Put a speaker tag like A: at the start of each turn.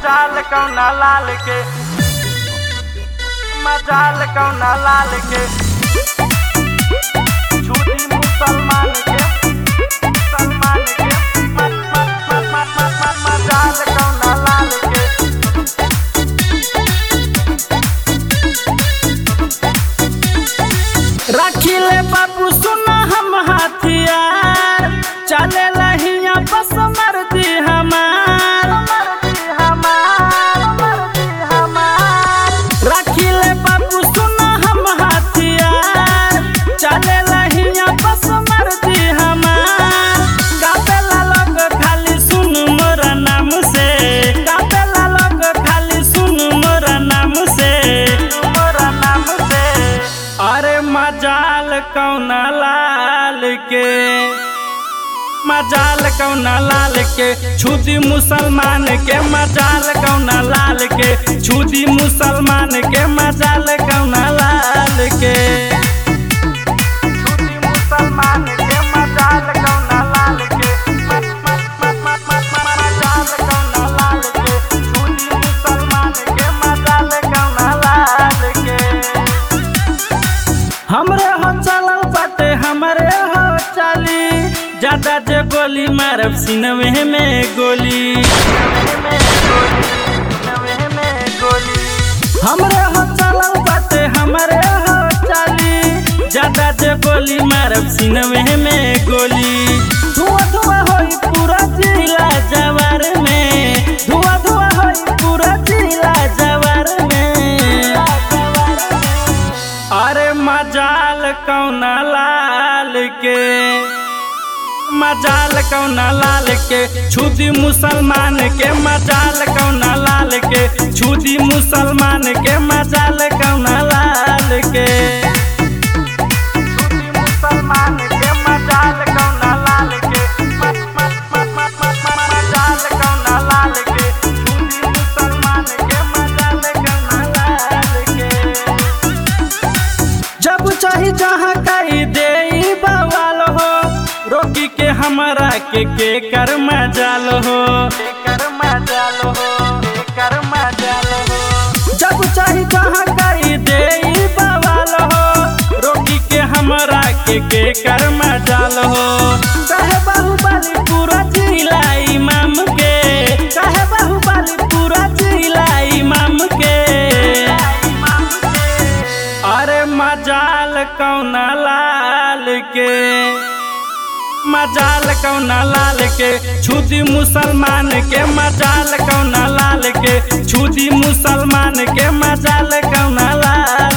A: मजाल कौना लाल के, मजाल कौना लाल के, छूटी मुसलमान के, मुसलमान के, मजाल कौना लाल के। रखिले बाबू सुना हम हथियार, चले लहिया बस मर्दी हमार, मर्दी हमार, मर्दी हमार। रखिले बाबू सुना हम हथियार, चले लहिया बस मर्दी हमार। गावेला लोग खाली सुन मोरा नाम से, गावेला लोग खाली सुन मोरा नाम से, मोरा नाम से। अरे मजाल कौना लाल के, मजाल कौना लाल के, छूदी मुसलमान के, मजाल कौना लाल के, छूदी मुसलमान के, मजाल कौना लाल के, छूदी मुसलमान के, मजाल कौना लाल के, मजाल कौना लाल के, छूदी मुसलमान के, मजाल कौना लाल के। हमरे हो चलल बाटे हमरे हो चली, ज्यादा जे बोली मारब सिनवे में गोली, हमरे हो चलल बाटे हमरे हो चली, ज्यादा जे बोली मारब सिनवे में गोली। धुआं धुआं होई पूरा जिला जवार में, धुआं धुआं होई पूरा जिला जवार में। अरे मजाल कौना लाल के, मजाल कौना लाल के, छूदी मुसलमान के, मजाल कौना लाल के, छूदी मुसलमान के, मजाल कौना लाल के, छूदी मुसलमान के, मजाल कौना लाल के, मजाल कौना लाल के, छूदी मुसलमान के, मजाल कौना लाल के। जब चाही जहाँ कही दे बवाल हो, रोकी के हमरा के कर मजाल हो, कर मजाल हो, कर मजाल हो। जब चाही जहाँ कही दे बवाल हो, रोकी के हमरा के कर मजाल हो। कहे बाहुबली पूरा जिला इमाम के, कहे बाहुबली पूरा जिला इमाम के। अरे मजाल कौना लाल के, मजाल कौना लाल के, छूदी मुसलमान के, मजाल कौना लाल के, छूदी मुसलमान के, मजाल कौना लाल